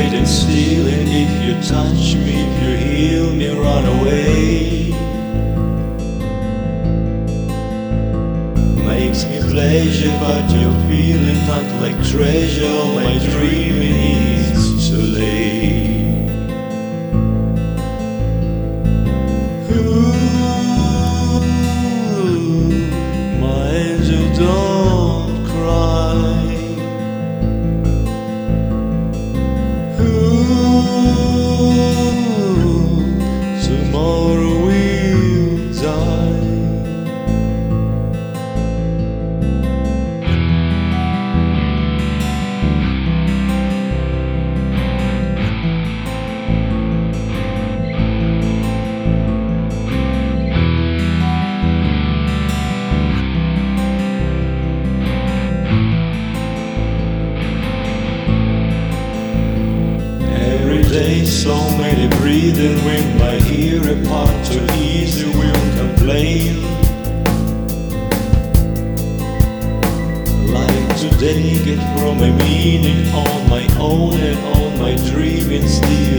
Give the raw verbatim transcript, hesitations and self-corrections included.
waiting still, and if you touch me, if you heal me, run away. Makes me pleasure, but you're feeling not like treasure. My dreaming is too late. Ooh, my angel, don't cry. Tomorrow we'll die. Every day so many breathing with my ear apart, too easy will complain. Like today get from a meaning on my own, and on my dreaming still